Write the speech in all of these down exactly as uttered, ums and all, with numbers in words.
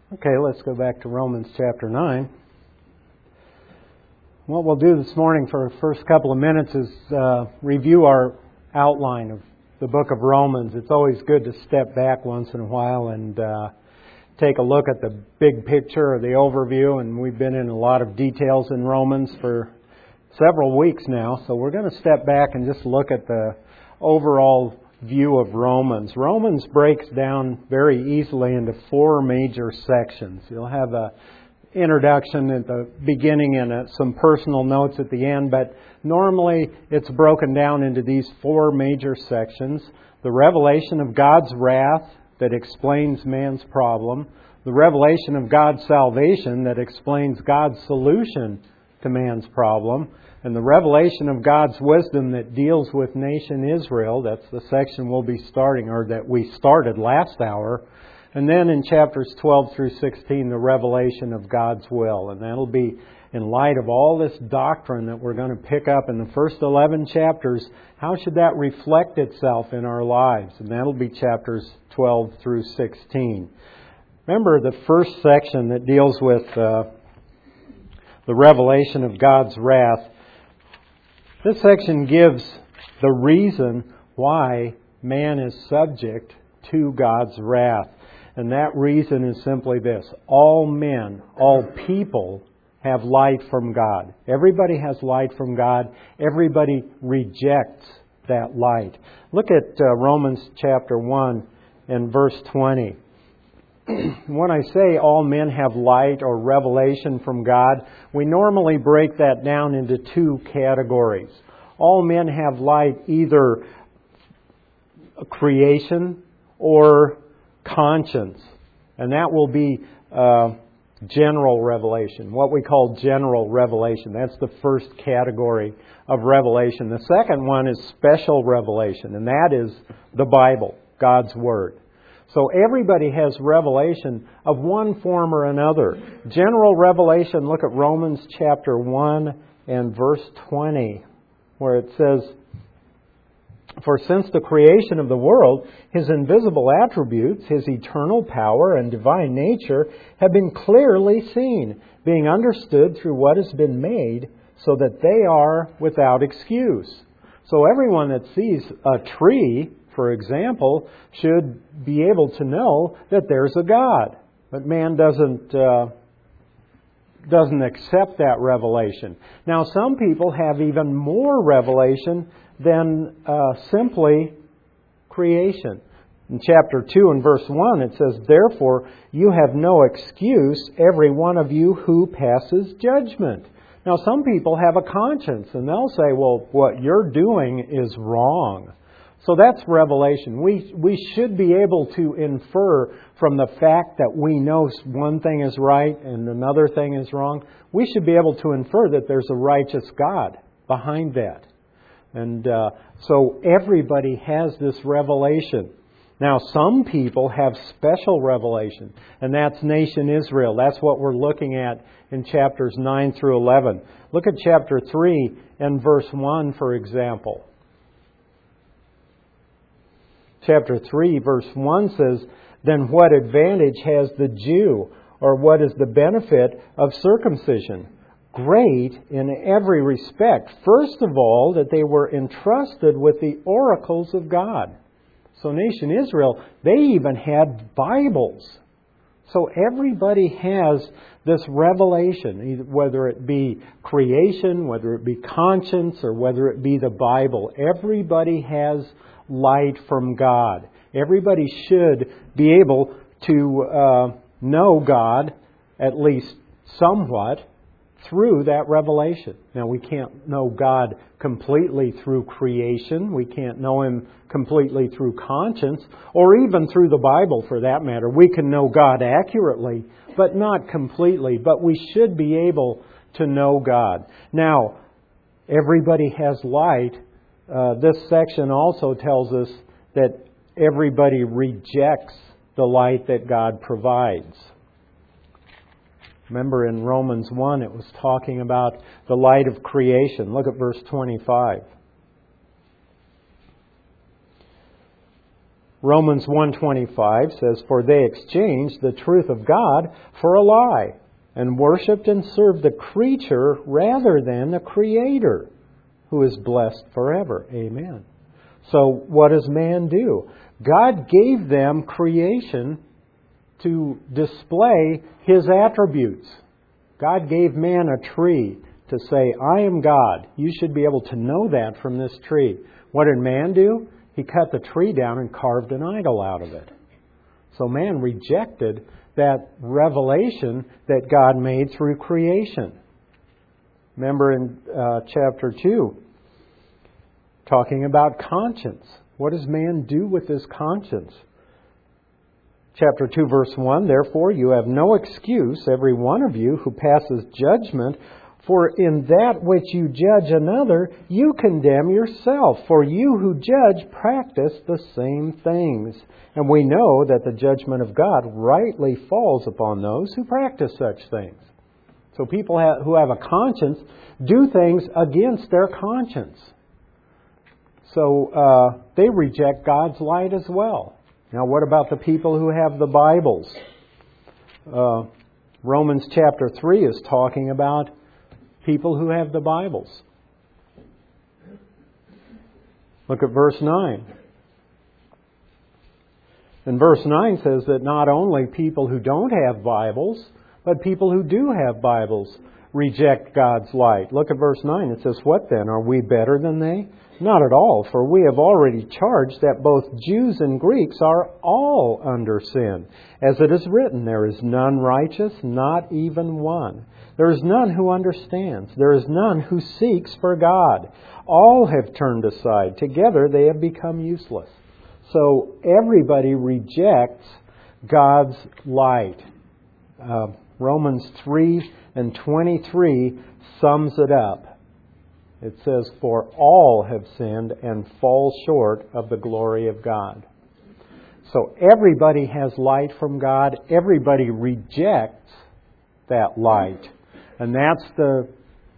Okay, let's go back to Romans chapter nine. What we'll do this morning for the first couple of minutes is uh, review our outline of the book of Romans. It's always good to step back once in a while and uh, take a look at the big picture or the overview. And we've been in a lot of details in Romans for several weeks now. So we're going to step back and just look at the overall view of Romans. Romans breaks down very easily into four major sections. You'll have a introduction at the beginning and uh, some personal notes at the end, but normally it's broken down into these four major sections. The revelation of God's wrath that explains man's problem, the revelation of God's salvation that explains God's solution to man's problem, and the revelation of God's wisdom that deals with nation Israel. That's the section we'll be starting, or that we started last hour. And then in chapters twelve through sixteen, the revelation of God's will. And that'll be in light of all this doctrine that we're going to pick up in the first eleven chapters. How should that reflect itself in our lives? And that'll be chapters twelve through sixteen. Remember the first section that deals with uh, the revelation of God's wrath. This section gives the reason why man is subject to God's wrath. And that reason is simply this. All men, all people have light from God. Everybody has light from God. Everybody rejects that light. Look at uh, Romans chapter one and verse twenty. When I say all men have light or revelation from God, we normally break that down into two categories. All men have light, either creation or conscience. And that will be uh, general revelation, what we call general revelation. That's the first category of revelation. The second one is special revelation, and that is the Bible, God's Word. So everybody has revelation of one form or another. General revelation, look at Romans chapter one and verse twenty, where it says, "For since the creation of the world, His invisible attributes, His eternal power and divine nature have been clearly seen, being understood through what has been made, so that they are without excuse." So everyone that sees a tree, for example, should be able to know that there's a God. But man doesn't uh, doesn't accept that revelation. Now, some people have even more revelation than uh, simply creation. In chapter two and verse one, it says, "Therefore you have no excuse, every one of you who passes judgment." Now, some people have a conscience, and they'll say, well, what you're doing is wrong. So that's revelation. We we should be able to infer from the fact that we know one thing is right and another thing is wrong. We should be able to infer that there's a righteous God behind that. And uh, so everybody has this revelation. Now, some people have special revelation, and that's nation Israel. That's what we're looking at in chapters nine through eleven. Look at chapter three and verse one, for example. Chapter three, verse one says, "Then what advantage has the Jew, or what is the benefit of circumcision? Great in every respect. First of all, that they were entrusted with the oracles of God." So nation Israel, they even had Bibles. So everybody has this revelation, whether it be creation, whether it be conscience, or whether it be the Bible. Everybody has light from God. Everybody should be able to uh, know God, at least somewhat, through that revelation. Now, we can't know God completely through creation. We can't know Him completely through conscience, or even through the Bible for that matter. We can know God accurately, but not completely. But we should be able to know God. Now, everybody has light. Uh, this section also tells us that everybody rejects the light that God provides. Remember in Romans one, it was talking about the light of creation. Look at verse twenty-five. Romans one twenty-five says, "For they exchanged the truth of God for a lie, and worshipped and served the creature rather than the Creator, who is blessed forever." Amen. So what does man do? God gave them creation to display His attributes. God gave man a tree to say, "I am God." You should be able to know that from this tree. What did man do? He cut the tree down and carved an idol out of it. So man rejected that revelation that God made through creation. Remember in uh, chapter two, talking about conscience. What does man do with his conscience? Chapter two, verse one, "Therefore you have no excuse, every one of you who passes judgment, for in that which you judge another, you condemn yourself. For you who judge practice the same things. And we know that the judgment of God rightly falls upon those who practice such things." So people have, who have a conscience do things against their conscience. So uh, they reject God's light as well. Now, what about the people who have the Bibles? Uh, Romans chapter three is talking about people who have the Bibles. Look at verse nine. And verse nine says that not only people who don't have Bibles, but people who do have Bibles reject God's light. Look at verse nine. It says, "What then? Are we better than they? Not at all, for we have already charged that both Jews and Greeks are all under sin. As it is written, there is none righteous, not even one. There is none who understands. There is none who seeks for God. All have turned aside. Together they have become useless." So everybody rejects God's light. Uh, Romans three and twenty-three sums it up. It says, "For all have sinned and fall short of the glory of God." So everybody has light from God. Everybody rejects that light. And that's the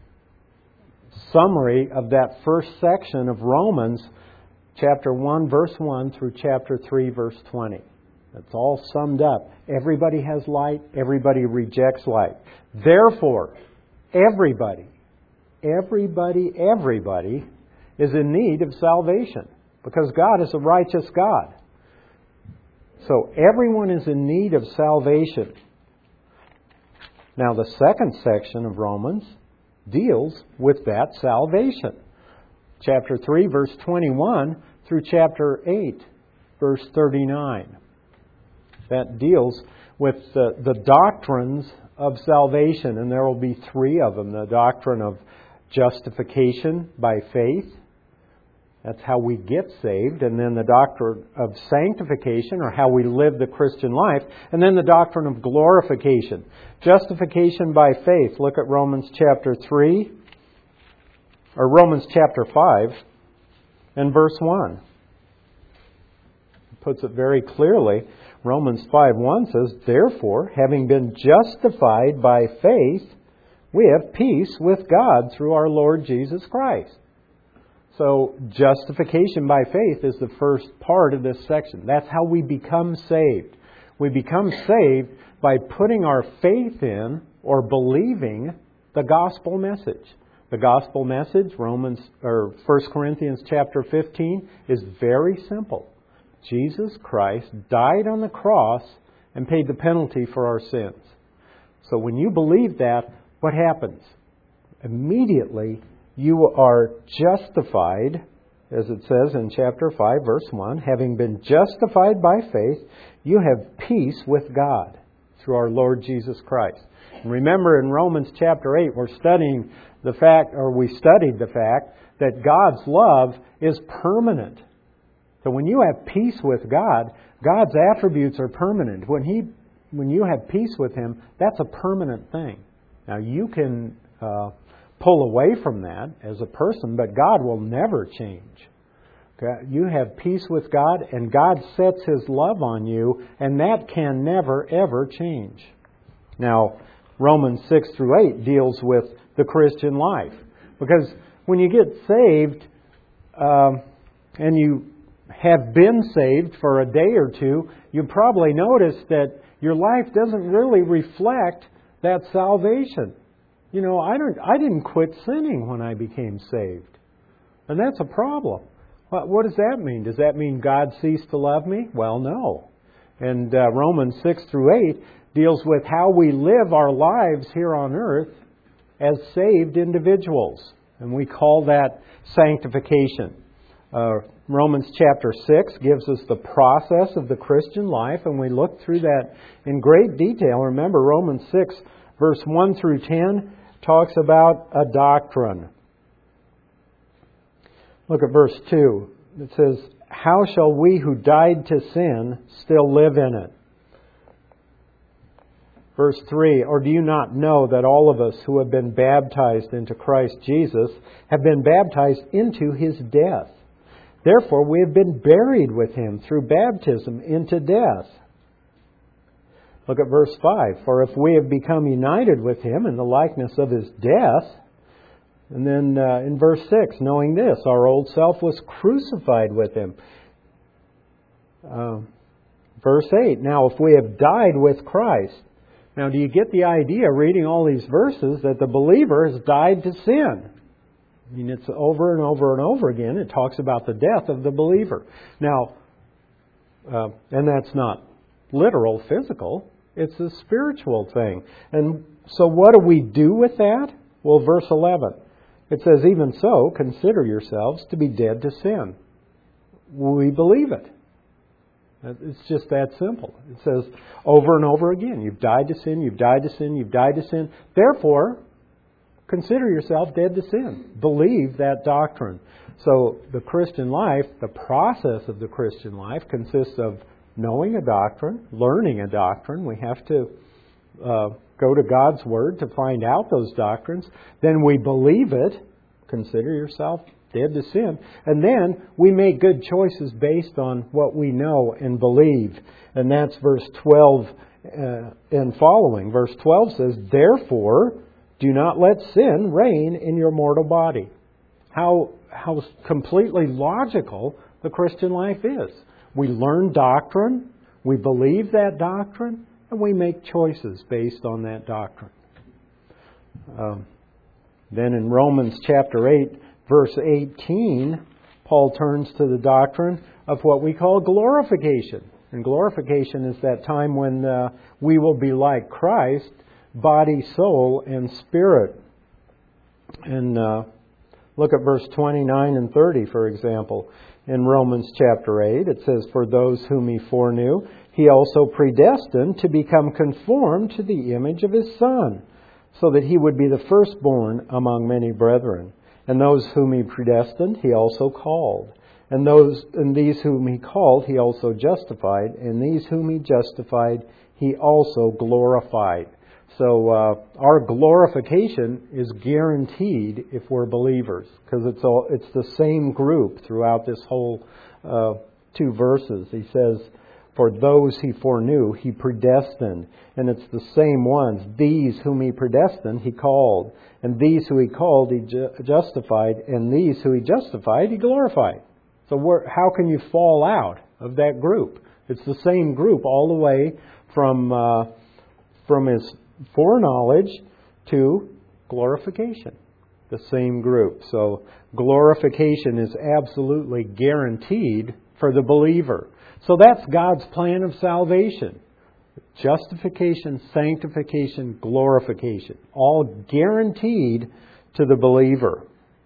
summary of that first section of Romans, chapter one, verse one, through chapter three, verse twenty. That's all summed up. Everybody has light. Everybody rejects light. Therefore, everybody, everybody, everybody is in need of salvation, because God is a righteous God. So everyone is in need of salvation. Now, the second section of Romans deals with that salvation. Chapter three, verse twenty-one through chapter eight, verse thirty-nine. That deals with the, the doctrines of salvation, and there will be three of them. The doctrine of justification by faith. That's how we get saved. And then the doctrine of sanctification, or how we live the Christian life. And then the doctrine of glorification. Justification by faith. Look at Romans chapter three, or Romans chapter five and verse one. It puts it very clearly. Romans five one says, "Therefore, having been justified by faith, we have peace with God through our Lord Jesus Christ." So, justification by faith is the first part of this section. That's how we become saved. We become saved by putting our faith in or believing the gospel message. The gospel message, Romans or First Corinthians chapter fifteen, is very simple. Jesus Christ died on the cross and paid the penalty for our sins. So when you believe that, what happens? Immediately you are justified, as it says in chapter five, verse one, having been justified by faith, you have peace with God through our Lord Jesus Christ. And remember, in Romans chapter eight, we're studying the fact, or we studied the fact, that God's love is permanent. So when you have peace with God, God's attributes are permanent. When He, when you have peace with Him, that's a permanent thing. Now you can uh, pull away from that as a person, but God will never change. Okay? You have peace with God, and God sets His love on you, and that can never, ever change. Now, Romans six through eight deals with the Christian life. Because when you get saved, um, and you have been saved for a day or two, you probably noticed that your life doesn't really reflect that salvation. You know, I don't. I didn't quit sinning when I became saved. And that's a problem. What, what does that mean? Does that mean God ceased to love me? Well, no. And uh, Romans six through eight deals with how we live our lives here on earth as saved individuals. And we call that sanctification. Uh, Romans chapter six gives us the process of the Christian life, and we look through that in great detail. Remember, Romans six, verse one through ten, talks about a doctrine. Look at verse two. It says, "How shall we who died to sin still live in it?" Verse three, "Or do you not know that all of us who have been baptized into Christ Jesus have been baptized into His death? Therefore we have been buried with Him through baptism into death." Look at verse five. "For if we have become united with Him in the likeness of His death," and then uh, in verse six, "knowing this, our old self was crucified with Him." Uh, verse eight, "Now if we have died with Christ." Now, do you get the idea, reading all these verses, that the believer has died to sin? I mean, it's over and over and over again. It talks about the death of the believer. Now, uh, and that's not literal, physical. It's a spiritual thing. And so what do we do with that? Well, verse eleven. It says, "Even so, consider yourselves to be dead to sin." We believe it. It's just that simple. It says over and over again, you've died to sin, you've died to sin, you've died to sin. Therefore, consider yourself dead to sin. Believe that doctrine. So the Christian life, the process of the Christian life consists of knowing a doctrine, learning a doctrine. We have to uh, go to God's Word to find out those doctrines. Then we believe it. Consider yourself dead to sin. And then we make good choices based on what we know and believe. And that's verse twelve uh, and following. Verse twelve says, "Therefore, do not let sin reign in your mortal body." How, how completely logical the Christian life is. We learn doctrine, we believe that doctrine, and we make choices based on that doctrine. Um, then in Romans chapter eight, verse eighteen, Paul turns to the doctrine of what we call glorification. And glorification is that time when uh, we will be like Christ, body, soul, and spirit. And uh, look at verse twenty-nine and thirty, for example. In Romans chapter eight, it says, "For those whom He foreknew, He also predestined to become conformed to the image of His Son, so that He would be the firstborn among many brethren. And those whom He predestined, He also called. And those and these whom He called, He also justified. And these whom He justified, He also glorified." So uh, our glorification is guaranteed if we're believers, because it's all it's the same group throughout this whole uh, two verses. He says, "For those He foreknew, He predestined." And it's the same ones. "These whom He predestined, He called. And these who He called, He ju- justified. And these who He justified, He glorified." So where, how can you fall out of that group? It's the same group all the way from uh, from His foreknowledge to glorification. The same group. So glorification is absolutely guaranteed for the believer. So that's God's plan of salvation. Justification, sanctification, glorification. All guaranteed to the believer.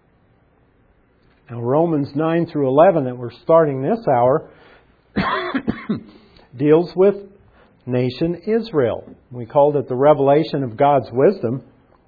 Now Romans nine through eleven that we're starting this hour deals with nation Israel. We called it the revelation of God's wisdom.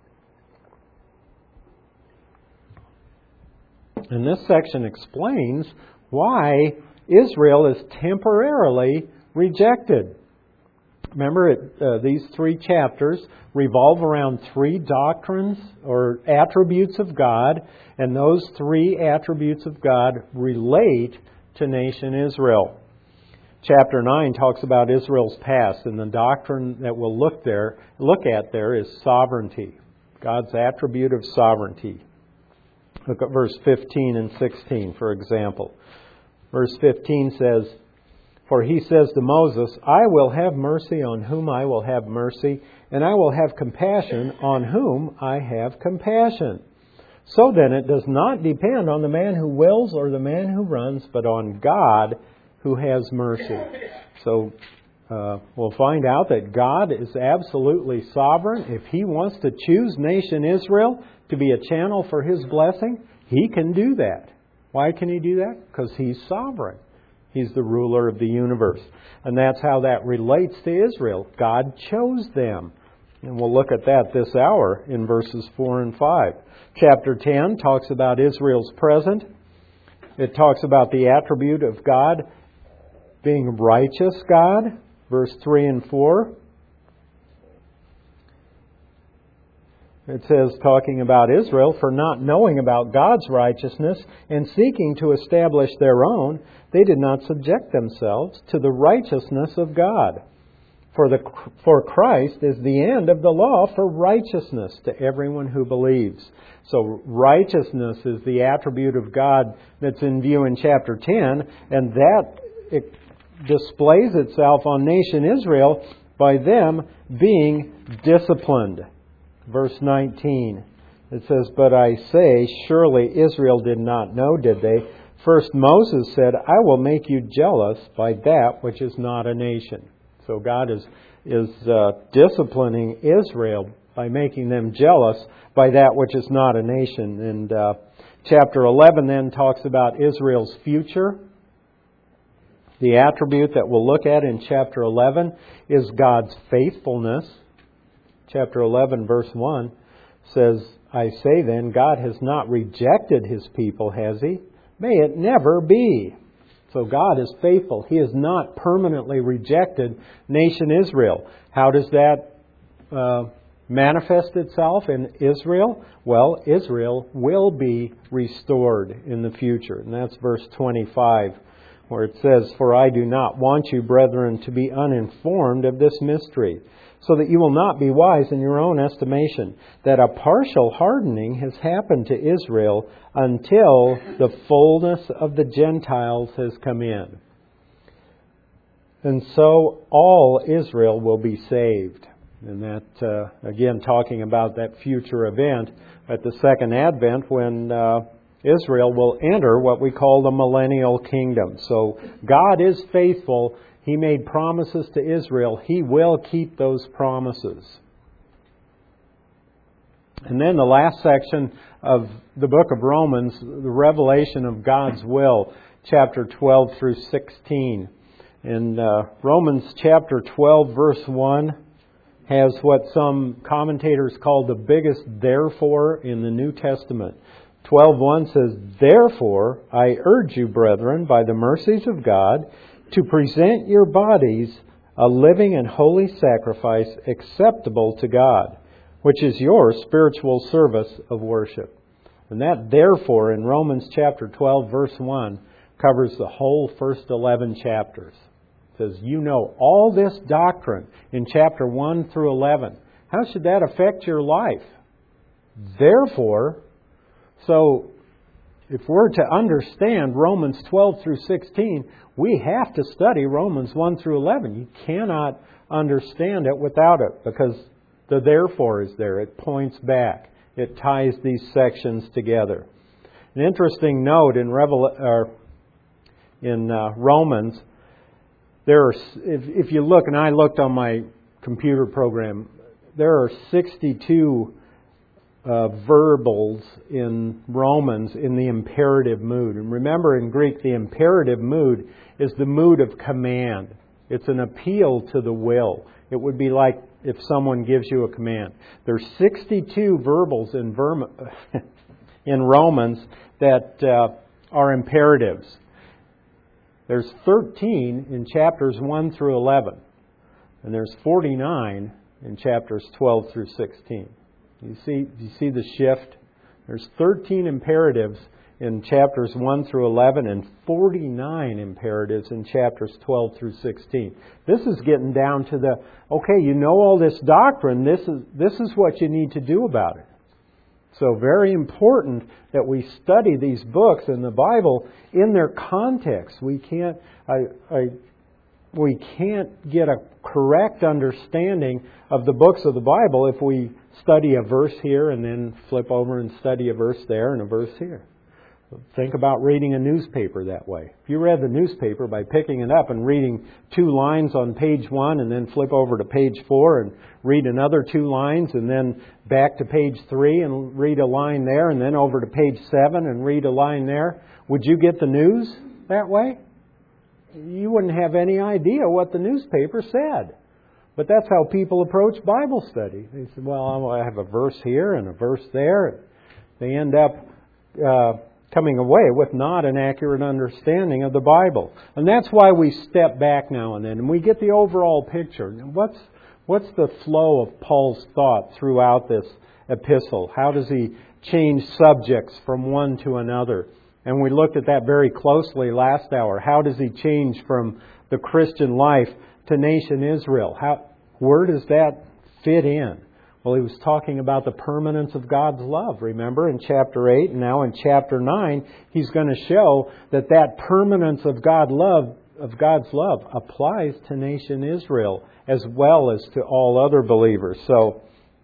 And this section explains why Israel is temporarily rejected. Remember, it, uh, these three chapters revolve around three doctrines or attributes of God, and those three attributes of God relate to nation Israel. Chapter nine talks about Israel's past, and the doctrine that we'll look there look at there is sovereignty, God's attribute of sovereignty. Look at verse fifteen and sixteen, for example. Verse fifteen says, "For he says to Moses, I will have mercy on whom I will have mercy, and I will have compassion on whom I have compassion. So then it does not depend on the man who wills or the man who runs, but on God who has mercy." So uh, we'll find out that God is absolutely sovereign. If He wants to choose nation Israel to be a channel for His blessing, He can do that. Why can He do that? Because He's sovereign. He's the ruler of the universe. And that's how that relates to Israel. God chose them. And we'll look at that this hour in verses four and five. Chapter ten talks about Israel's present. It talks about the attribute of God being righteous God. Verse three and four. It says, talking about Israel, "For not knowing about God's righteousness and seeking to establish their own, they did not subject themselves to the righteousness of God. For the for Christ is the end of the law for righteousness to everyone who believes." So righteousness is the attribute of God that's in view in chapter ten, and that it displays itself on nation Israel by them being disciplined. Verse nineteen, it says, "But I say, surely Israel did not know, did they? First Moses said, I will make you jealous by that which is not a nation." So God is is uh, disciplining Israel by making them jealous by that which is not a nation. And uh, chapter eleven then talks about Israel's future. The attribute that we'll look at in chapter eleven is God's faithfulness. Chapter eleven, verse one says, "I say then, God has not rejected His people, has He? May it never be." So God is faithful. He has not permanently rejected nation Israel. How does that uh, manifest itself in Israel? Well, Israel will be restored in the future. And that's verse twenty-five, where it says, "For I do not want you, brethren, to be uninformed of this mystery, so that you will not be wise in your own estimation, that a partial hardening has happened to Israel until the fullness of the Gentiles has come in. And so all Israel will be saved." And that, uh, again, talking about that future event at the second advent when uh, Israel will enter what we call the millennial kingdom. So God is faithful. He made promises to Israel. He will keep those promises. And then the last section of the book of Romans, the revelation of God's will, chapter twelve through sixteen. And uh, Romans chapter twelve, verse one, has what some commentators call the biggest therefore in the New Testament. twelve one says, "Therefore, I urge you, brethren, by the mercies of God, to present your bodies a living and holy sacrifice acceptable to God, which is your spiritual service of worship." And that therefore in Romans chapter twelve, verse one, covers the whole first eleven chapters. It says, you know all this doctrine in chapter one through eleven. How should that affect your life? Therefore, so if we're to understand Romans twelve through sixteen, we have to study Romans one through eleven. You cannot understand it without it, because the therefore is there. It points back. It ties these sections together. An interesting note in Revel- or in uh, Romans, there are, if, if you look, and I looked on my computer program, there are sixty-two Uh, verbals in Romans in the imperative mood. And remember, in Greek, the imperative mood is the mood of command. It's an appeal to the will. It would be like if someone gives you a command. There's sixty-two verbals in, Verm- in Romans that uh, are imperatives. There's thirteen in chapters one through eleven. And there's forty-nine in chapters twelve through sixteen. You see, you see the shift? There's thirteen imperatives in chapters one through eleven and forty-nine imperatives in chapters twelve through sixteen. This is getting down to the, okay, you know all this doctrine, this is this is what you need to do about it. So very important that we study these books in the Bible in their context. We can't, I, I, we can't get a correct understanding of the books of the Bible if we study a verse here and then flip over and study a verse there and a verse here. Think about reading a newspaper that way. If you read the newspaper by picking it up and reading two lines on page one and then flip over to page four and read another two lines and then back to page three and read a line there and then over to page seven and read a line there, would you get the news that way? You wouldn't have any idea what the newspaper said. But that's how people approach Bible study. They say, well, I have a verse here and a verse there. They end up uh, coming away with not an accurate understanding of the Bible. And that's why we step back now and then and we get the overall picture. What's, what's the flow of Paul's thought throughout this epistle? How does he change subjects from one to another? And we looked at that very closely last hour. How does he change from the Christian life to nation Israel? How, where does that fit in? Well, he was talking about the permanence of God's love, remember, in chapter eight. And now in chapter nine, he's going to show that that permanence of God love, of God's love applies to nation Israel as well as to all other believers. So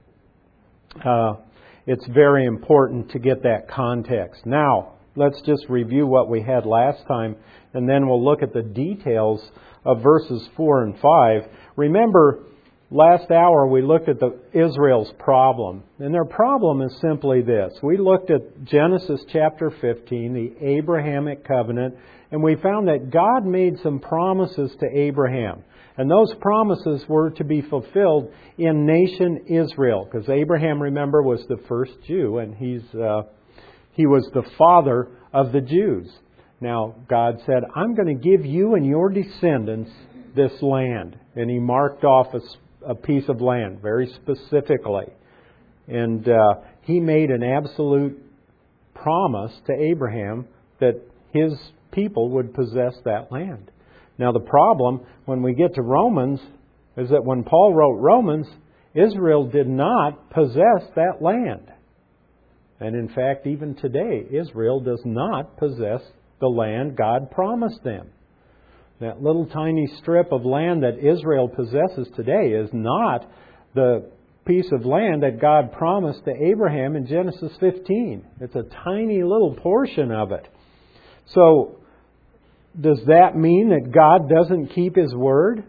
uh, it's very important to get that context. Now, let's just review what we had last time, and then we'll look at the details of verses four and five. Remember, last hour we looked at the Israel's problem, and their problem is simply this. We looked at Genesis chapter fifteen, the Abrahamic covenant, and we found that God made some promises to Abraham. And those promises were to be fulfilled in nation Israel, because Abraham, remember, was the first Jew, and he's uh, he was the father of the Jews. Now, God said, I'm going to give you and your descendants this land. And He marked off a, a piece of land very specifically. And uh, He made an absolute promise to Abraham that his people would possess that land. Now, the problem when we get to Romans is that when Paul wrote Romans, Israel did not possess that land. And in fact, even today, Israel does not possess the land God promised them. That little tiny strip of land that Israel possesses today is not the piece of land that God promised to Abraham in Genesis fifteen. It's a tiny little portion of it. So, does that mean that God doesn't keep His word?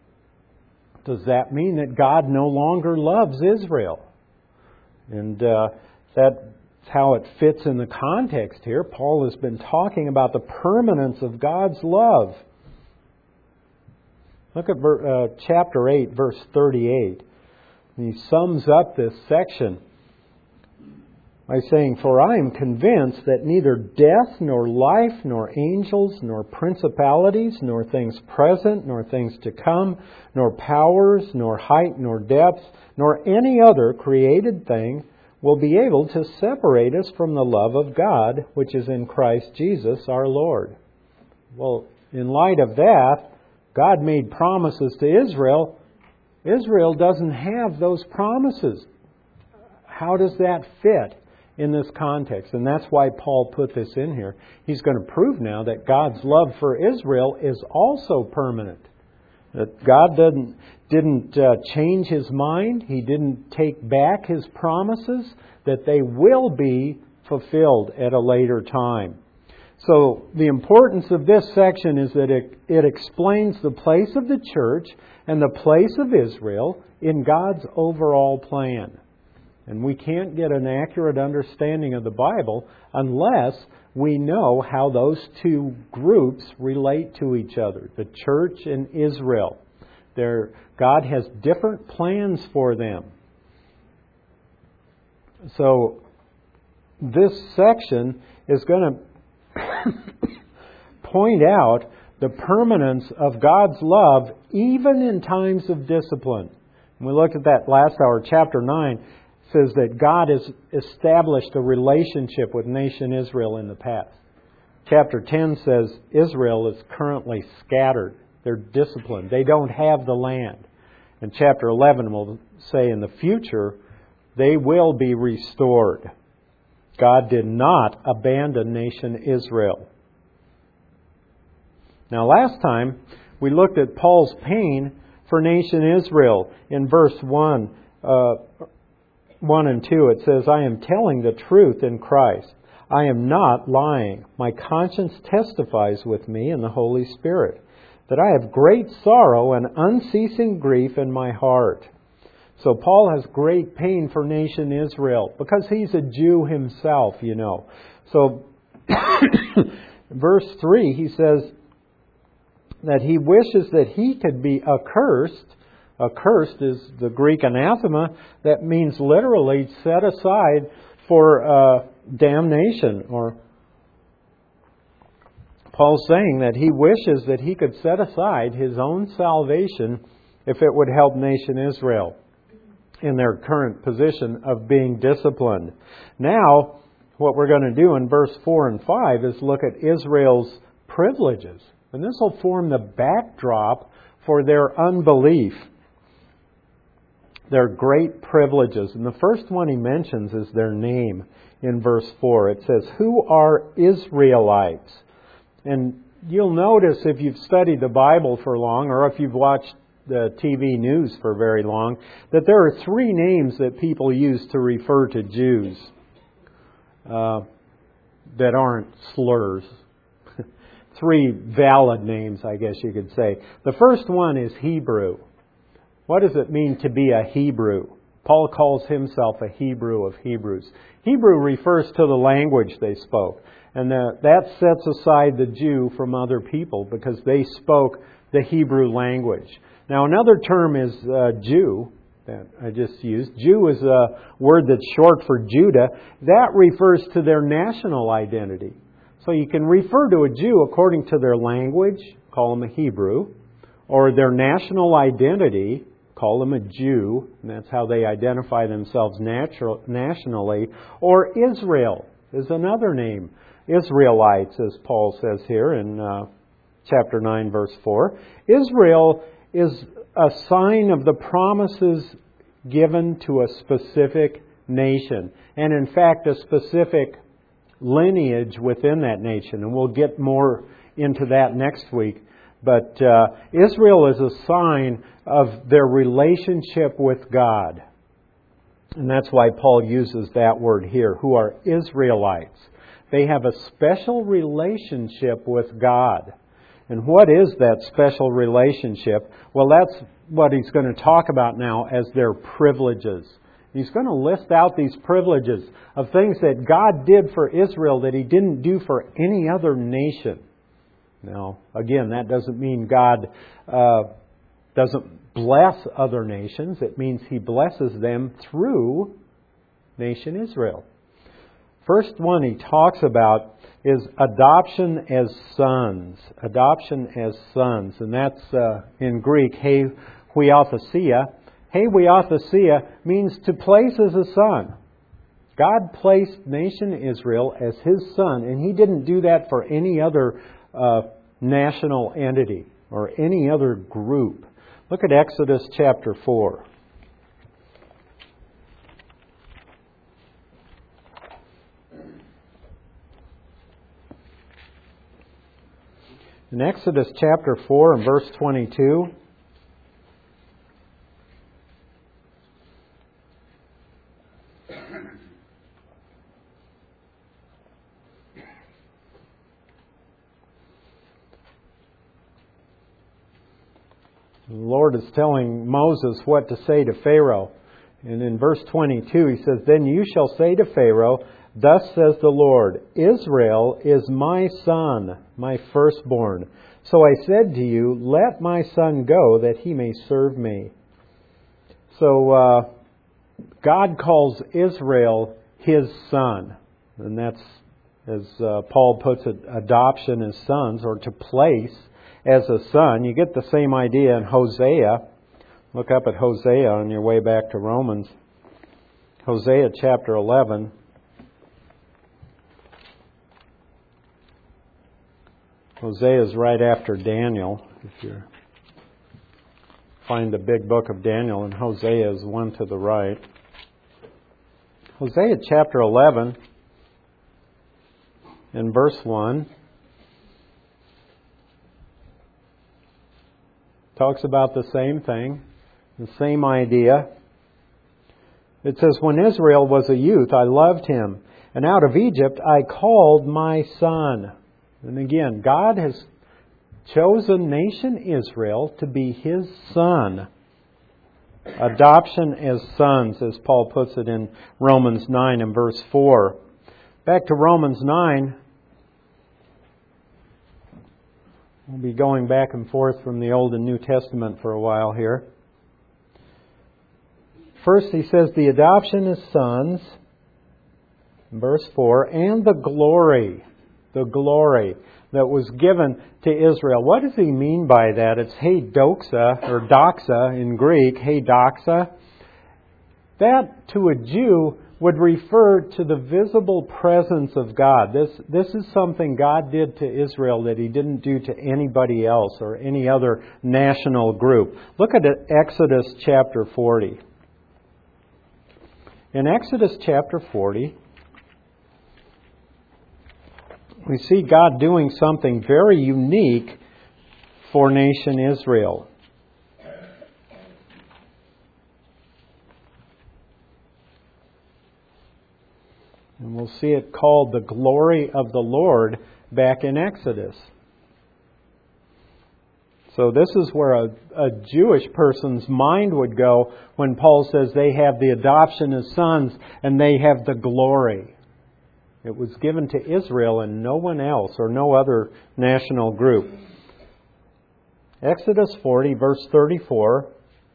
Does that mean that God no longer loves Israel? And uh, that how it fits in the context here. Paul has been talking about the permanence of God's love. Look at uh, chapter eight, verse thirty-eight. And he sums up this section by saying, For I am convinced that neither death, nor life, nor angels, nor principalities, nor things present, nor things to come, nor powers, nor height, nor depth, nor any other created thing will be able to separate us from the love of God, which is in Christ Jesus our Lord. Well, in light of that, God made promises to Israel. Israel doesn't have those promises. How does that fit in this context? And that's why Paul put this in here. He's going to prove now that God's love for Israel is also permanent. That God didn't, didn't uh, change His mind. He didn't take back His promises. That they will be fulfilled at a later time. So the importance of this section is that it, it explains the place of the church and the place of Israel in God's overall plan. And we can't get an accurate understanding of the Bible unless we know how those two groups relate to each other, the church and Israel. They're, God has different plans for them. So this section is going to point out the permanence of God's love even in times of discipline. And we looked at that last hour. Chapter nine says that God has established a relationship with nation Israel in the past. Chapter ten says Israel is currently scattered. They're disciplined. They don't have the land. And chapter eleven will say in the future they will be restored. God did not abandon nation Israel. Now, last time we looked at Paul's pain for nation Israel. In verse one, uh, one and two, it says, I am telling the truth in Christ. I am not lying. My conscience testifies with me in the Holy Spirit that I have great sorrow and unceasing grief in my heart. So Paul has great pain for nation Israel because he's a Jew himself, you know. So verse three, he says that he wishes that he could be accursed. Accursed is the Greek anathema that means literally set aside for uh, damnation. Or Paul's saying that he wishes that he could set aside his own salvation if it would help nation Israel in their current position of being disciplined. Now, what we're going to do in verse four and five is look at Israel's privileges. And this will form the backdrop for their unbelief. Their great privileges. And the first one he mentions is their name in verse four. It says, who are Israelites? And you'll notice if you've studied the Bible for long, or if you've watched the T V news for very long, that there are three names that people use to refer to Jews uh, that aren't slurs. Three valid names, I guess you could say. The first one is Hebrew. What does it mean to be a Hebrew? Paul calls himself a Hebrew of Hebrews. Hebrew refers to the language they spoke. And that, that sets aside the Jew from other people because they spoke the Hebrew language. Now, another term is uh, Jew that I just used. Jew is a word that's short for Judah. That refers to their national identity. So you can refer to a Jew according to their language, call them a Hebrew, or their national identity, call them a Jew, and that's how they identify themselves natural, nationally, or Israel is another name. Israelites, as Paul says here in uh, chapter nine, verse four. Israel is a sign of the promises given to a specific nation, and in fact a specific lineage within that nation. And we'll get more into that next week. But uh, Israel is a sign of their relationship with God. And that's why Paul uses that word here, who are Israelites. They have a special relationship with God. And what is that special relationship? Well, that's what he's going to talk about now as their privileges. He's going to list out these privileges of things that God did for Israel that He didn't do for any other nation. Now, again, that doesn't mean God uh, doesn't bless other nations. It means He blesses them through nation Israel. First one he talks about is adoption as sons. Adoption as sons. And that's uh, in Greek, he huiothesia. He huiothesia means to place as a son. God placed nation Israel as His son, and He didn't do that for any other uh, national entity or any other group. Look at Exodus chapter four. In Exodus chapter four and verse twenty-two, the Lord is telling Moses what to say to Pharaoh. And in verse twenty-two he says, "Then you shall say to Pharaoh, Thus says the Lord, Israel is my son, my firstborn. So I said to you, let my son go that he may serve me." So uh, God calls Israel His son. And that's, as uh, Paul puts it, adoption as sons, or to place as a son. You get the same idea in Hosea. Look up at Hosea on your way back to Romans. Hosea chapter eleven. Hosea is right after Daniel. If you find the big book of Daniel, and Hosea is one to the right. Hosea chapter eleven in verse one. Talks about the same thing, the same idea. It says, when Israel was a youth, I loved him, and out of Egypt I called my son. And again, God has chosen nation Israel to be His son. Adoption as sons, as Paul puts it in Romans nine and verse four. Back to Romans nine. We'll be going back and forth from the Old and New Testament for a while here. First he says the adoption as sons, verse four, and the glory, the glory that was given to Israel. What does he mean by that? It's hey doxa, or doxa in Greek, hey doxa. That to a Jew would refer to the visible presence of God. This, this is something God did to Israel that He didn't do to anybody else or any other national group. Look at Exodus chapter forty. In Exodus chapter forty, we see God doing something very unique for nation Israel. And we'll see it called the glory of the Lord back in Exodus. So this is where a, a Jewish person's mind would go when Paul says they have the adoption as sons and they have the glory. It was given to Israel and no one else or no other national group. Exodus forty, verse thirty-four.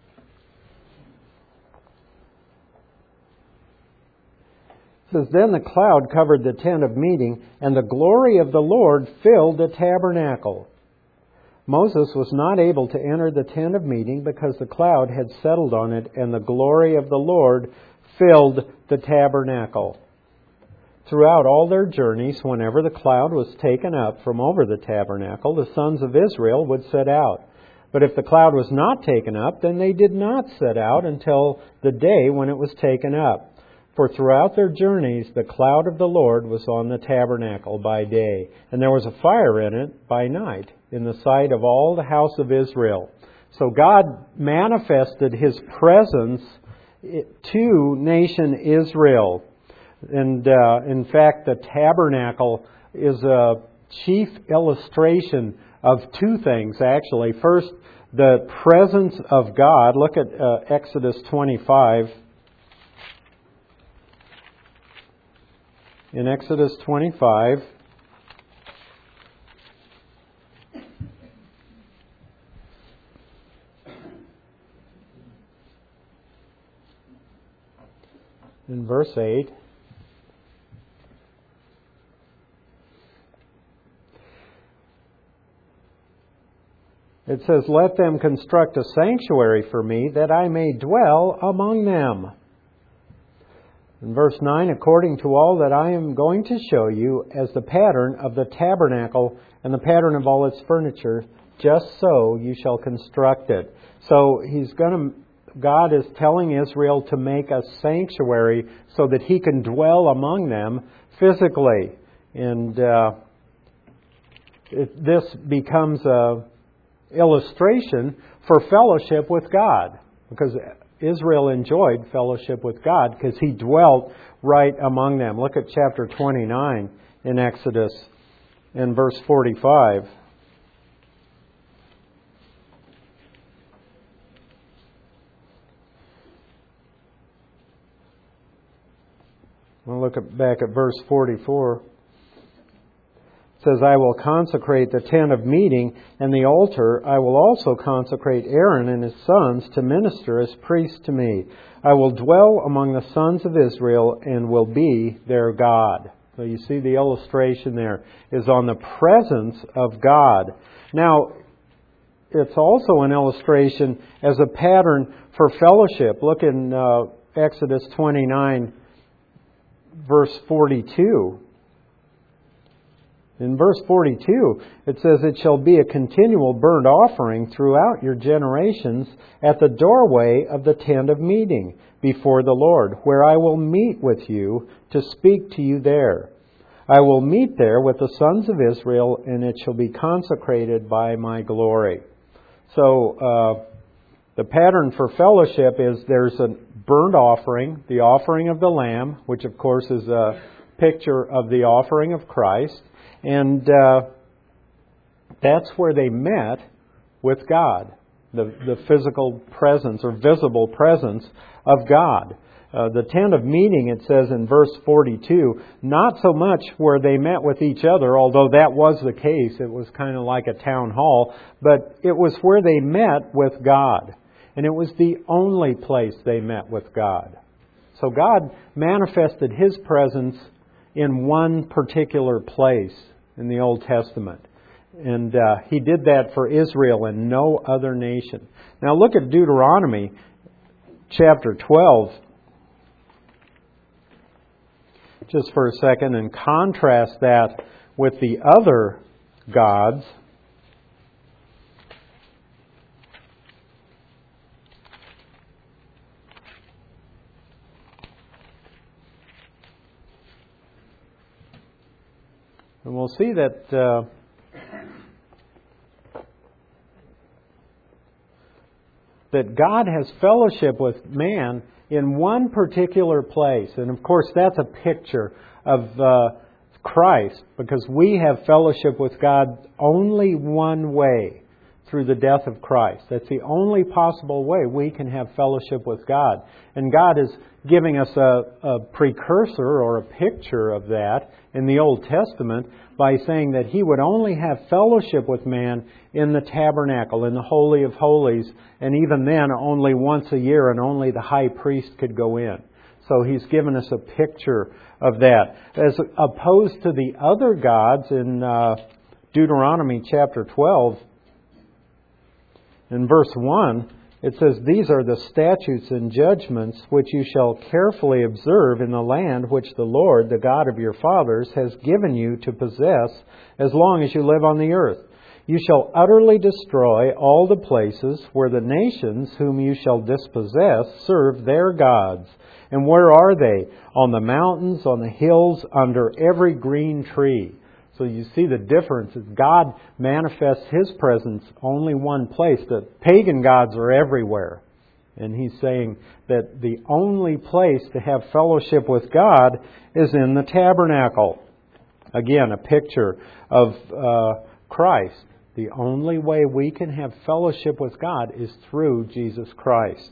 It says, then the cloud covered the tent of meeting, and the glory of the Lord filled the tabernacle. Moses was not able to enter the tent of meeting because the cloud had settled on it, and the glory of the Lord filled the tabernacle. Throughout all their journeys, whenever the cloud was taken up from over the tabernacle, the sons of Israel would set out. But if the cloud was not taken up, then they did not set out until the day when it was taken up. For throughout their journeys, the cloud of the Lord was on the tabernacle by day, and there was a fire in it by night, in the sight of all the house of Israel. So God manifested His presence to nation Israel. And uh, in fact, the tabernacle is a chief illustration of two things, actually. First, the presence of God. Look at uh, Exodus twenty-five. In Exodus twenty-five, in verse eight, it says, let them construct a sanctuary for me, that I may dwell among them. In verse nine, according to all that I am going to show you as the pattern of the tabernacle and the pattern of all its furniture, just so you shall construct it. So he's going to, God is telling Israel to make a sanctuary so that He can dwell among them physically. And uh, it, this becomes a illustration for fellowship with God, because Israel enjoyed fellowship with God because He dwelt right among them. Look at chapter twenty-nine in Exodus in verse forty-five. We'll look at, back at verse forty-four. It says, I will consecrate the tent of meeting and the altar. I will also consecrate Aaron and his sons to minister as priests to me. I will dwell among the sons of Israel and will be their God. So you see the illustration there is on the presence of God. Now, it's also an illustration as a pattern for fellowship. Look in uh, Exodus twenty-nine, verse forty-two. In verse forty-two, it says, it shall be a continual burnt offering throughout your generations at the doorway of the tent of meeting before the Lord, where I will meet with you to speak to you there. I will meet there with the sons of Israel, and it shall be consecrated by my glory. So uh, the pattern for fellowship is there's a burnt offering, the offering of the Lamb, which of course is a picture of the offering of Christ. And uh, that's where they met with God, the, the physical presence or visible presence of God. Uh, the tent of meeting, it says in verse forty-two, not so much where they met with each other, although that was the case. It was kind of like a town hall, but it was where they met with God. And it was the only place they met with God. So God manifested His presence in one particular place in the Old Testament. And uh, He did that for Israel and no other nation. Now look at Deuteronomy chapter twelve. Just for a second, and contrast that with the other gods. And we'll see that uh, that God has fellowship with man in one particular place. And of course, that's a picture of uh, Christ, because we have fellowship with God only one way, through the death of Christ. That's the only possible way we can have fellowship with God. And God is giving us a, a precursor or a picture of that in the Old Testament by saying that He would only have fellowship with man in the tabernacle, in the Holy of Holies, and even then only once a year, and only the high priest could go in. So He's given us a picture of that. As opposed to the other gods in uh, Deuteronomy chapter twelve, in verse one, it says, these are the statutes and judgments which you shall carefully observe in the land which the Lord, the God of your fathers, has given you to possess as long as you live on the earth. You shall utterly destroy all the places where the nations whom you shall dispossess serve their gods. And where are they? On the mountains, on the hills, under every green tree. So you see the difference is God manifests His presence only one place. The pagan gods are everywhere. And He's saying that the only place to have fellowship with God is in the tabernacle. Again, a picture of uh, Christ. The only way we can have fellowship with God is through Jesus Christ.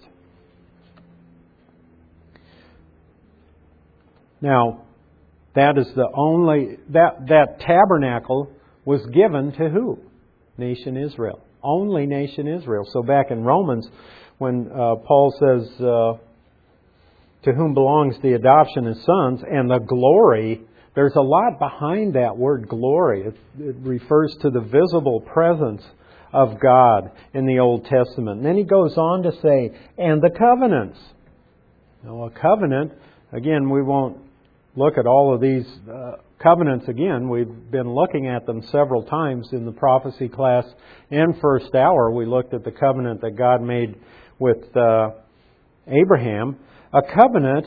Now, That is the only, that, that tabernacle was given to who? Nation Israel. Only nation Israel. So back in Romans, when uh, Paul says, uh, to whom belongs the adoption as sons and the glory, there's a lot behind that word glory. It, it refers to the visible presence of God in the Old Testament. And then he goes on to say, and the covenants. Now a covenant, again, we won't look at all of these uh, covenants again. We've been looking at them several times in the prophecy class and first hour. We looked at the covenant that God made with uh, Abraham. A covenant,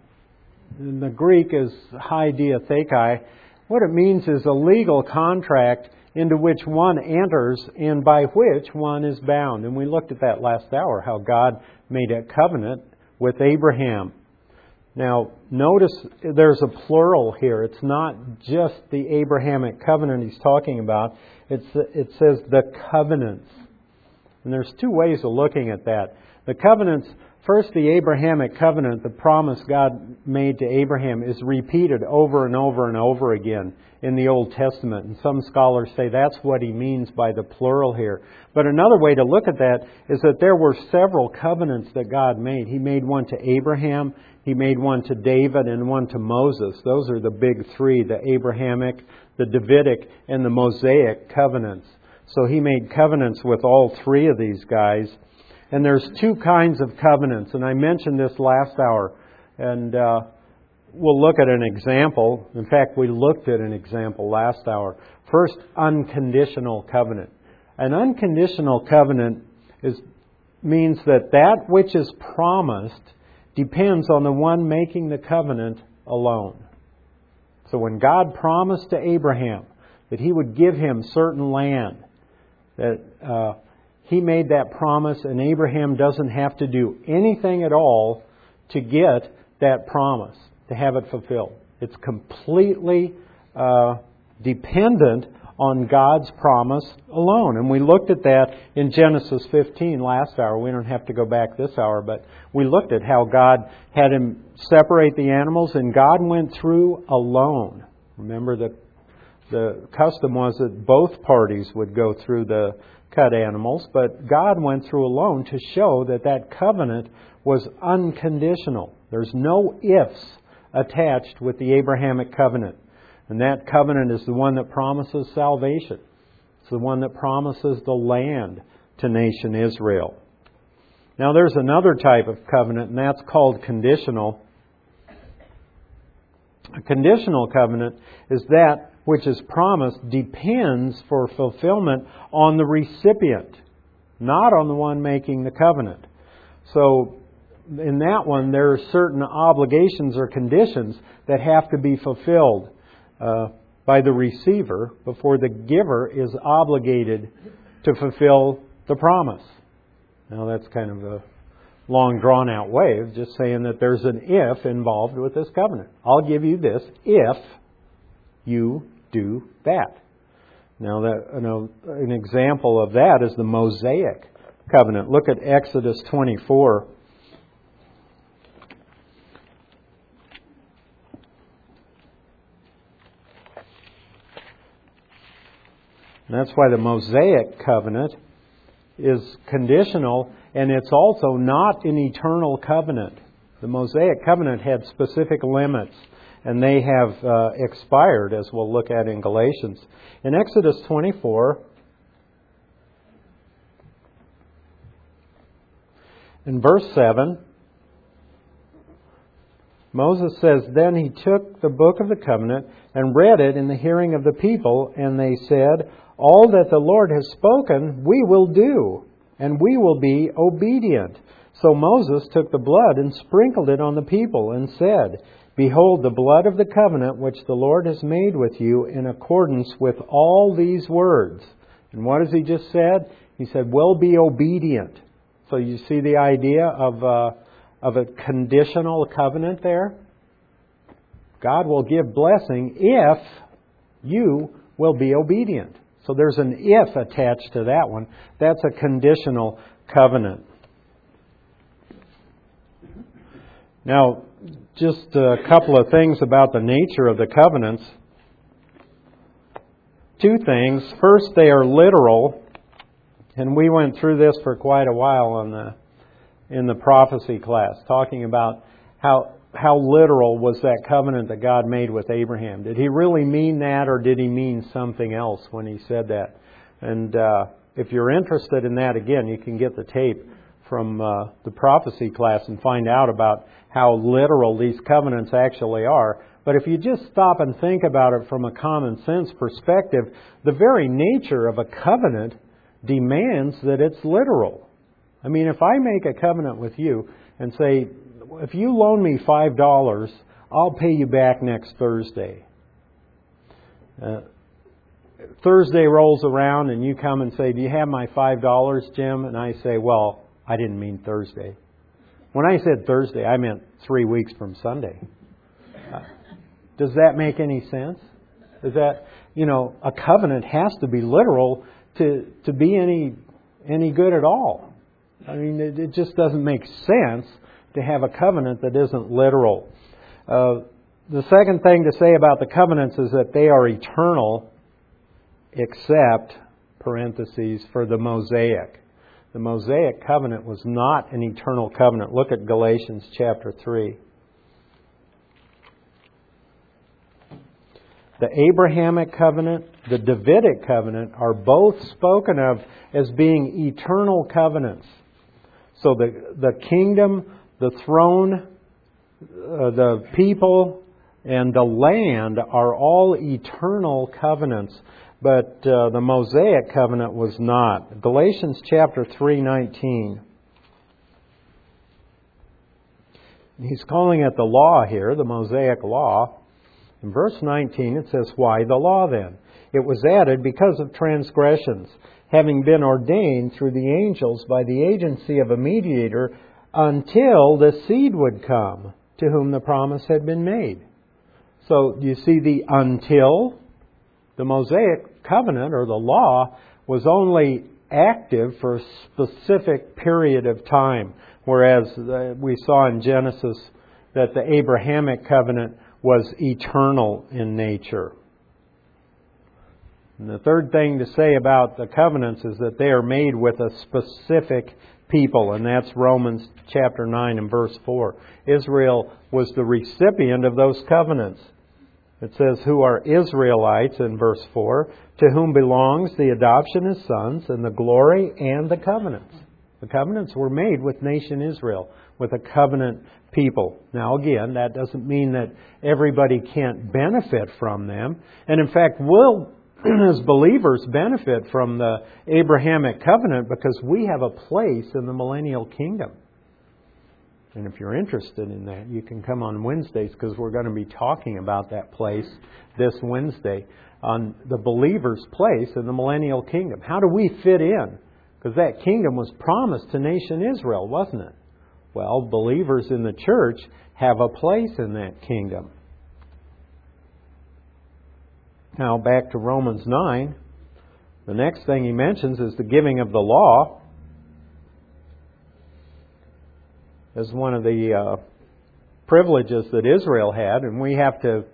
in the Greek, is haidiathekai. What it means is a legal contract into which one enters and by which one is bound. And we looked at that last hour, how God made a covenant with Abraham. Now, notice there's a plural here. It's not just the Abrahamic covenant he's talking about. It's, it says the covenants. And there's two ways of looking at that. The covenants, first the Abrahamic covenant, the promise God made to Abraham, is repeated over and over and over again in the Old Testament. And some scholars say that's what he means by the plural here. But another way to look at that is that there were several covenants that God made. He made one to Abraham, He made one to David, and one to Moses. Those are the big three, the Abrahamic, the Davidic, and the Mosaic covenants. So He made covenants with all three of these guys. And there's two kinds of covenants, and I mentioned this last hour. And uh, we'll look at an example. In fact, we looked at an example last hour. First, unconditional covenant. An unconditional covenant is means that that which is promised depends on the one making the covenant alone. So when God promised to Abraham that He would give him certain land, that uh, He made that promise, and Abraham doesn't have to do anything at all to get that promise, to have it fulfilled. It's completely uh, dependent on God's promise alone. And we looked at that in Genesis fifteen last hour. We don't have to go back this hour, but we looked at how God had him separate the animals, and God went through alone. Remember that the custom was that both parties would go through the cut animals, but God went through alone to show that that covenant was unconditional. There's no ifs attached with the Abrahamic covenant. And that covenant is the one that promises salvation. It's the one that promises the land to nation Israel. Now there's another type of covenant, and that's called conditional. A conditional covenant is that which is promised depends for fulfillment on the recipient, not on the one making the covenant. So in that one, there are certain obligations or conditions that have to be fulfilled uh, by the receiver before the giver is obligated to fulfill the promise. Now that's kind of a long drawn out way of just saying that there's an if involved with this covenant. I'll give you this if you do that. Now that you know, an example of that is the Mosaic covenant. Look at Exodus twenty-four. And that's why the Mosaic covenant is conditional, and it's also not an eternal covenant. The Mosaic covenant had specific limits, and they have uh, expired, as we'll look at in Galatians. In Exodus twenty-four, in verse seven, Moses says, "Then he took the book of the covenant and read it in the hearing of the people, and they said, 'All that the Lord has spoken, we will do, and we will be obedient.' So Moses took the blood and sprinkled it on the people and said, 'Behold, the blood of the covenant which the Lord has made with you in accordance with all these words.'" And what has he just said? He said, "We'll be obedient." So you see the idea of uh, of a conditional covenant there? God will give blessing if you will be obedient. So there's an if attached to that one. That's a conditional covenant. Now, just a couple of things about the nature of the covenants. Two things. First, they are literal. And we went through this for quite a while on the in the prophecy class, talking about how how literal was that covenant that God made with Abraham. Did He really mean that, or did He mean something else when He said that? And uh, if you're interested in that, again, you can get the tape from uh, the prophecy class and find out about how literal these covenants actually are. But if you just stop and think about it from a common sense perspective, the very nature of a covenant demands that it's literal. I mean, if I make a covenant with you and say, if you loan me five dollars, I'll pay you back next Thursday. Uh, Thursday rolls around and you come and say, "Do you have my five dollars, Jim?" And I say, "Well, I didn't mean Thursday. When I said Thursday, I meant three weeks from Sunday." Uh, does that make any sense? Is that, you know, a covenant has to be literal to, to be any any good at all. I mean, it, it just doesn't make sense to have a covenant that isn't literal. Uh, the second thing to say about the covenants is that they are eternal, except, parentheses, for the Mosaic. The Mosaic covenant was not an eternal covenant. Look at Galatians chapter three. The Abrahamic covenant, the Davidic covenant are both spoken of as being eternal covenants. So the, the kingdom, the throne, uh, the people, and the land are all eternal covenants. But uh, the Mosaic covenant was not. Galatians chapter three nineteen. He's calling it the law here, the Mosaic law. In verse nineteen it says, "Why the law then? It was added because of transgressions, having been ordained through the angels by the agency of a mediator until the seed would come, to whom the promise had been made." So you see the until. The Mosaic covenant or the law was only active for a specific period of time, whereas we saw in Genesis that the Abrahamic covenant was eternal in nature. And the third thing to say about the covenants is that they are made with a specific people, and that's Romans chapter nine and verse four. Israel was the recipient of those covenants. It says, "Who are Israelites," in verse four, "to whom belongs the adoption as sons and the glory and the covenants." The covenants were made with nation Israel, with a covenant people. Now again, that doesn't mean that everybody can't benefit from them. And in fact, we'll, as believers, benefit from the Abrahamic covenant because we have a place in the millennial kingdom. And if you're interested in that, you can come on Wednesdays because we're going to be talking about that place this Wednesday on the believer's place in the millennial kingdom. How do we fit in? Because that kingdom was promised to nation Israel, wasn't it? Well, believers in the church have a place in that kingdom. Now back to Romans nine. The next thing he mentions is the giving of the law as one of the uh, privileges that Israel had. And we have to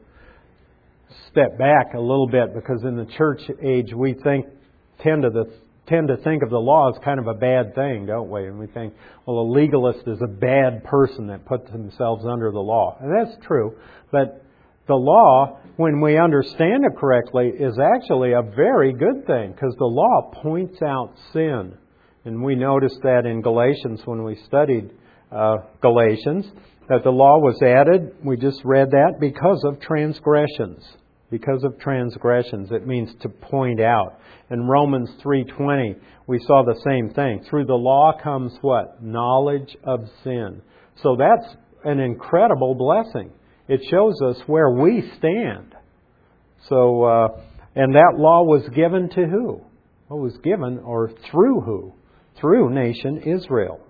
step back a little bit because in the church age we think tend to the tend to think of the law as kind of a bad thing, don't we? And we think, well, a legalist is a bad person that puts themselves under the law. And that's true. But the law, when we understand it correctly, is actually a very good thing because the law points out sin. And we noticed that in Galatians when we studied uh, Galatians, that the law was added, we just read that, because of transgressions. Because of transgressions. It means to point out. In Romans three twenty, we saw the same thing. Through the law comes what? Knowledge of sin. So that's an incredible blessing. It shows us where we stand. So, uh, and that law was given to who? Well, it was given, or through who? Through nation Israel.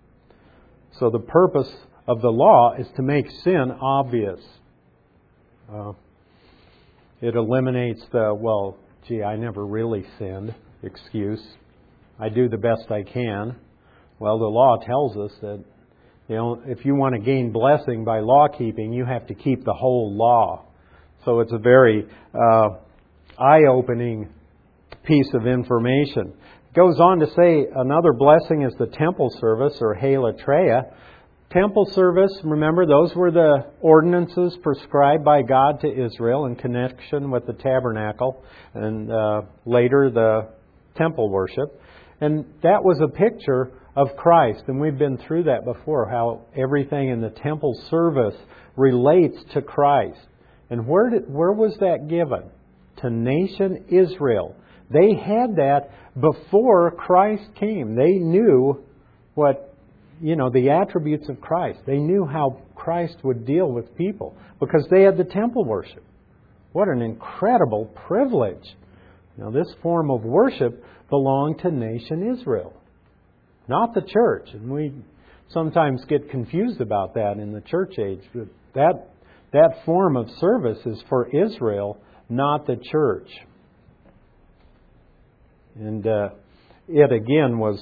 So the purpose of the law is to make sin obvious. Uh, It eliminates the, well, gee, I never really sinned excuse. I do the best I can. Well, the law tells us that, you know, if you want to gain blessing by law keeping, you have to keep the whole law. So it's a very uh, eye-opening piece of information. It goes on to say another blessing is the temple service, or halatreia. Temple service, remember, those were the ordinances prescribed by God to Israel in connection with the tabernacle and uh, later the temple worship. And that was a picture of Christ. And we've been through that before, how everything in the temple service relates to Christ. And where did, where was that given? To nation Israel. They had that before Christ came. They knew what You know, the attributes of Christ. They knew how Christ would deal with people because they had the temple worship. What an incredible privilege. Now, this form of worship belonged to nation Israel, not the church. And we sometimes get confused about that in the church age. But that, that form of service is for Israel, not the church. And uh, it, again, was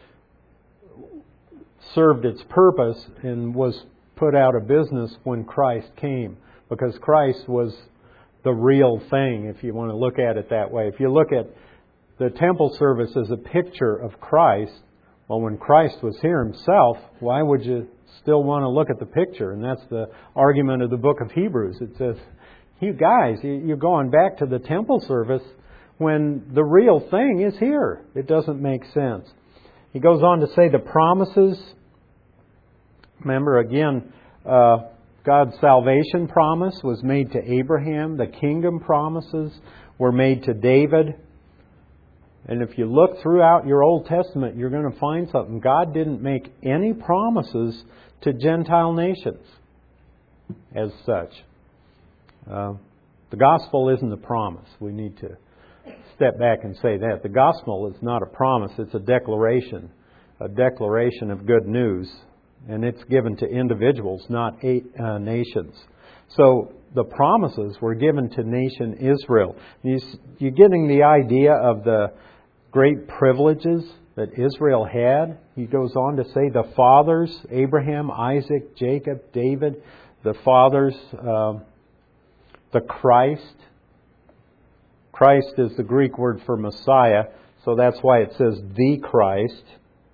served its purpose and was put out of business when Christ came, because Christ was the real thing, if you want to look at it that way. If you look at the temple service as a picture of Christ, well, when Christ was here Himself, why would you still want to look at the picture? And that's the argument of the book of Hebrews. It says, you guys, you're going back to the temple service when the real thing is here. It doesn't make sense. He goes on to say the promises. Remember, again, uh, God's salvation promise was made to Abraham. The kingdom promises were made to David. And if you look throughout your Old Testament, you're going to find something. God didn't make any promises to Gentile nations as such. Uh, the gospel isn't a promise. We need to step back and say that. The gospel is not a promise, it's a declaration, a declaration of good news, and it's given to individuals, not eight, uh, nations. So the promises were given to nation Israel. You, you're getting the idea of the great privileges that Israel had. He goes on to say the fathers, Abraham, Isaac, Jacob, David, the fathers, uh, the Christ. Christ is the Greek word for Messiah, so that's why it says the Christ.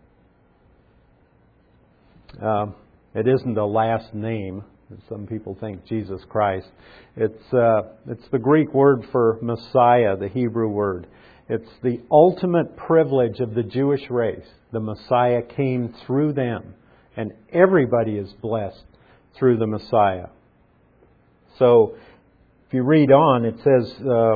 Um, it isn't the last name. Some people think Jesus Christ. It's uh, it's the Greek word for Messiah, the Hebrew word. It's the ultimate privilege of the Jewish race. The Messiah came through them, and everybody is blessed through the Messiah. So, if you read on, it says, uh,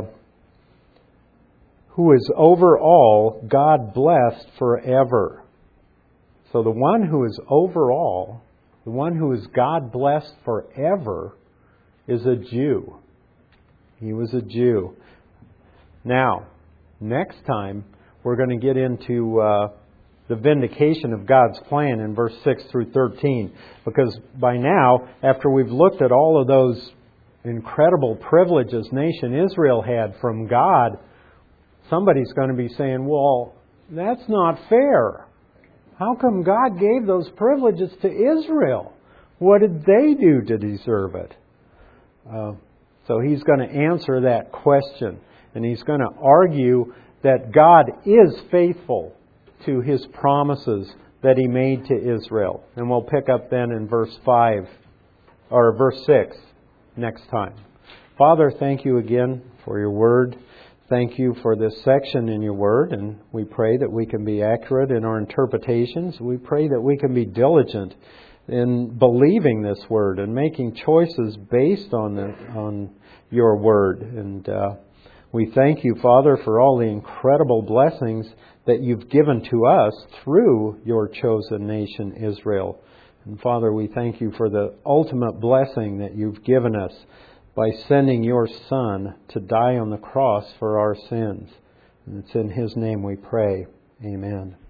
who is over all, God blessed forever. So the one who is over all, the one who is God blessed forever, is a Jew. He was a Jew. Now, next time, we're going to get into uh, the vindication of God's plan in verse six through thirteen. Because by now, after we've looked at all of those incredible privileges nation Israel had from God, somebody's going to be saying, well, that's not fair. How come God gave those privileges to Israel? What did they do to deserve it? Uh, so he's going to answer that question. And he's going to argue that God is faithful to His promises that He made to Israel. And we'll pick up then in verse five, or verse six next time. Father, thank you again for your word. Thank you for this section in your word, and we pray that we can be accurate in our interpretations. We pray that we can be diligent in believing this word and making choices based on the, on your word. And uh, we thank you, Father, for all the incredible blessings that you've given to us through your chosen nation, Israel. And Father, we thank you for the ultimate blessing that you've given us by sending your Son to die on the cross for our sins. And it's in His name we pray. Amen.